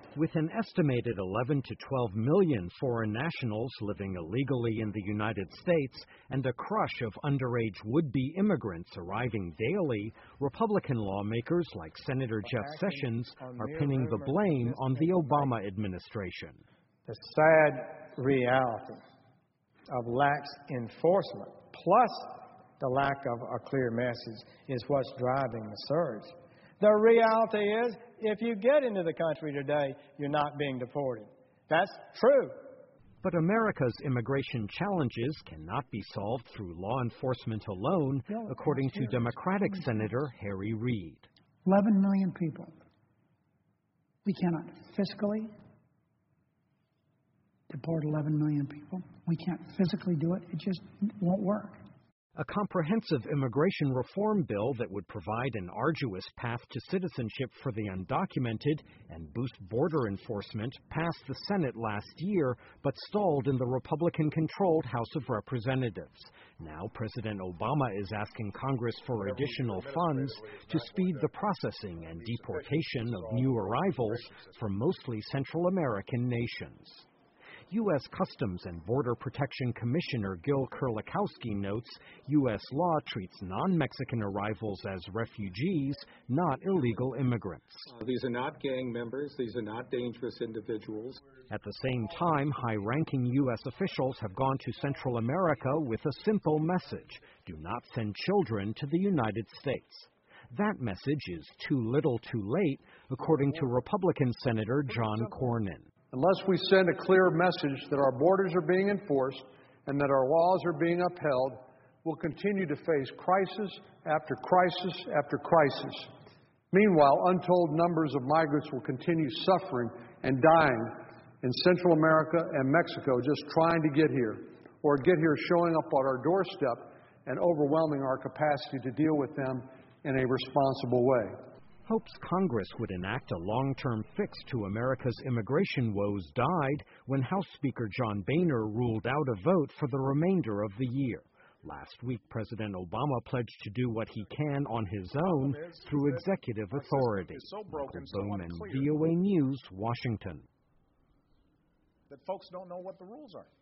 With an estimated 11 to 12 million foreign nationals living illegally in the United States and a crush of underage would-be immigrants arriving daily, Republican lawmakers like Senator Jeff Sessions are pinning the blame on the Obama administration. The sad reality of lax enforcement, plus the lack of a clear message, is what's driving the surge. The reality is, if you get into the country today, you're not being deported. That's true. But America's immigration challenges cannot be solved through law enforcement alone, according to Democratic Senator Harry Reid. 11 million people. We cannot fiscally deport 11 million people. We can't physically do it. It just won't work. A comprehensive immigration reform bill that would provide an arduous path to citizenship for the undocumented and boost border enforcement passed the Senate last year, but stalled in the Republican-controlled House of Representatives. Now President Obama is asking Congress for additional funds to speed the processing and deportation of new arrivals from mostly Central American nations. U.S. Customs and Border Protection Commissioner Gil Kerlikowske notes U.S. law treats non-Mexican arrivals as refugees, not illegal immigrants. These are not gang members. These are not dangerous individuals. At the same time, high-ranking U.S. officials have gone to Central America with a simple message: do not send children to the United States. That message is too little too late, according to Republican Senator John Cornyn. Unless we send a clear message that our borders are being enforced and that our laws are being upheld, we'll continue to face crisis after crisis after crisis. Meanwhile, untold numbers of migrants will continue suffering and dying in Central America and Mexico just trying to get here, or get here showing up on our doorstep and overwhelming our capacity to deal with them in a responsible way. Hopes Congress would enact a long-term fix to America's immigration woes died when House Speaker John Boehner ruled out a vote for the remainder of the year. Last week, President Obama pledged to do what he can on his own through executive authority. Michael Bowman, VOA News, Washington. That folks don't know what the rules are.